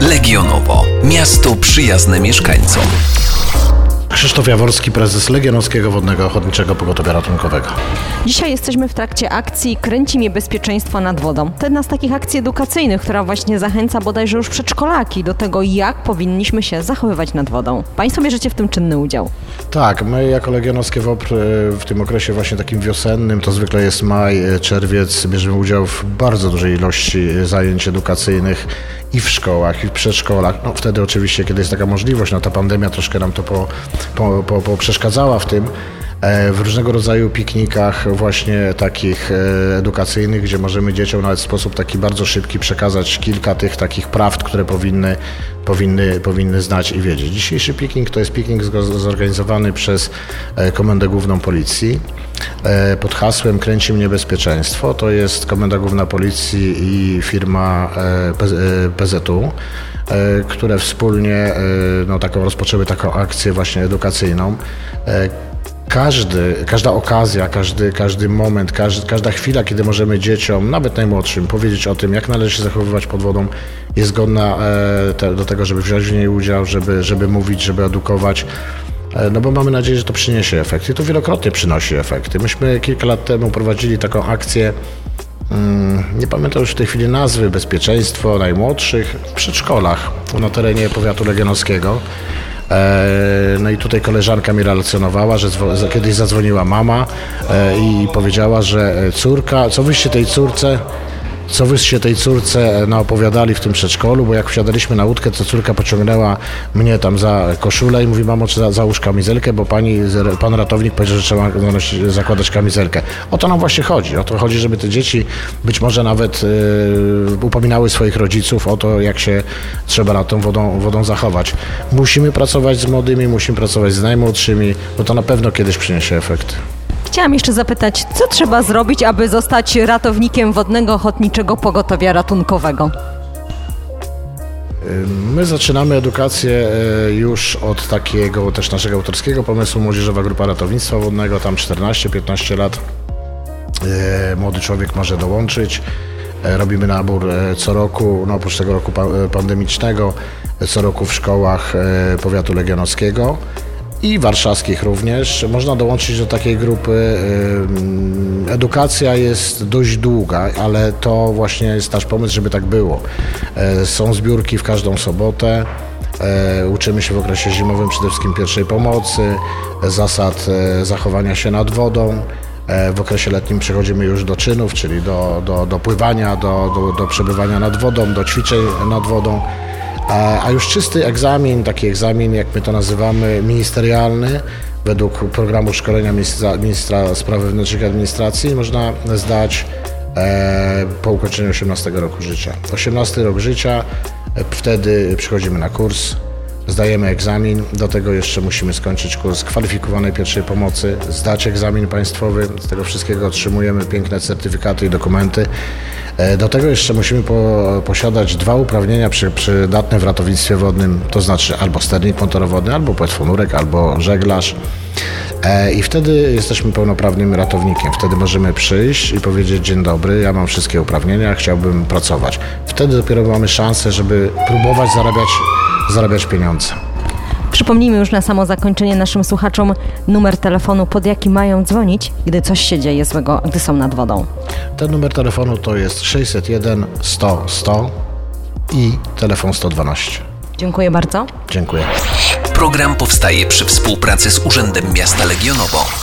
Legionowo. Miasto przyjazne mieszkańcom. Krzysztof Jaworski, prezes Legionowskiego Wodnego Ochotniczego Pogotowia Ratunkowego. Dzisiaj jesteśmy w trakcie akcji Kręci mnie bezpieczeństwo nad wodą. To jedna z takich akcji edukacyjnych, która właśnie zachęca bodajże już przedszkolaki do tego, jak powinniśmy się zachowywać nad wodą. Państwo bierzecie w tym czynny udział. Tak, my jako Legionowskie WOPR w tym okresie właśnie takim wiosennym, to zwykle jest maj, czerwiec, bierzemy udział w bardzo dużej ilości zajęć edukacyjnych i w szkołach, i w przedszkolach. No wtedy oczywiście, kiedy jest taka możliwość, no ta pandemia troszkę nam to przeszkadzała w tym, w różnego rodzaju piknikach właśnie takich edukacyjnych, gdzie możemy dzieciom nawet w sposób taki bardzo szybki przekazać kilka tych takich prawd, które powinny znać i wiedzieć. Dzisiejszy piknik to jest piknik zorganizowany przez Komendę Główną Policji pod hasłem Kręci mnie bezpieczeństwo. To jest Komenda Główna Policji i firma PZU, które wspólnie rozpoczęły taką akcję właśnie edukacyjną. Każda okazja, każdy moment, każda chwila, kiedy możemy dzieciom, nawet najmłodszym, powiedzieć o tym, jak należy się zachowywać pod wodą, jest godna do tego, żeby wziąć w niej udział, żeby mówić, żeby edukować. No bo mamy nadzieję, że to przyniesie efekty. I to wielokrotnie przynosi efekty. Myśmy kilka lat temu prowadzili taką akcję, nie pamiętam już w tej chwili nazwy, bezpieczeństwo najmłodszych w przedszkolach na terenie powiatu legionowskiego. No i tutaj koleżanka mi relacjonowała, że kiedyś zadzwoniła mama i powiedziała, że córka, co wyście tej córce naopowiadali w tym przedszkolu, bo jak wsiadaliśmy na łódkę, to córka pociągnęła mnie tam za koszulę i mówi: mamo, czy załóż kamizelkę, bo pan ratownik powiedział, że trzeba zakładać kamizelkę. O to nam właśnie chodzi. O to chodzi, żeby te dzieci być może nawet upominały swoich rodziców o to, jak się trzeba nad tą wodą zachować. Musimy pracować z młodymi, musimy pracować z najmłodszymi, bo to na pewno kiedyś przyniesie efekt. Chciałam jeszcze zapytać, co trzeba zrobić, aby zostać ratownikiem Wodnego Ochotniczego Pogotowia Ratunkowego? My zaczynamy edukację już od takiego też naszego autorskiego pomysłu Młodzieżowa Grupa Ratownictwa Wodnego, tam 14-15 lat. Młody człowiek może dołączyć. Robimy nabór co roku, oprócz tego roku pandemicznego, co roku w szkołach powiatu legionowskiego i warszawskich również. Można dołączyć do takiej grupy. Edukacja jest dość długa, ale to właśnie jest nasz pomysł, żeby tak było. Są zbiórki w każdą sobotę. Uczymy się w okresie zimowym przede wszystkim pierwszej pomocy, zasad zachowania się nad wodą. W okresie letnim przechodzimy już do czynów, czyli do pływania, do przebywania nad wodą, do ćwiczeń nad wodą. A już czysty egzamin, taki egzamin, jak my to nazywamy, ministerialny, według programu szkolenia ministra spraw wewnętrznych i administracji, można zdać po ukończeniu 18 roku życia. 18 rok życia, wtedy przychodzimy na kurs, zdajemy egzamin, do tego jeszcze musimy skończyć kurs kwalifikowanej pierwszej pomocy, zdać egzamin państwowy, z tego wszystkiego otrzymujemy piękne certyfikaty i dokumenty. Do tego jeszcze musimy posiadać 2 uprawnienia przydatne w ratownictwie wodnym, to znaczy albo sternik motorowodny, albo płetwonurek, albo żeglarz. I wtedy jesteśmy pełnoprawnym ratownikiem. Wtedy możemy przyjść i powiedzieć: dzień dobry, ja mam wszystkie uprawnienia, chciałbym pracować. Wtedy dopiero mamy szansę, żeby próbować zarabiać pieniądze. Przypomnijmy już na samo zakończenie naszym słuchaczom numer telefonu, pod jaki mają dzwonić, gdy coś się dzieje złego, gdy są nad wodą. Ten numer telefonu to jest 601 100 100 i telefon 112. Dziękuję bardzo. Dziękuję. Program powstaje przy współpracy z Urzędem Miasta Legionowo.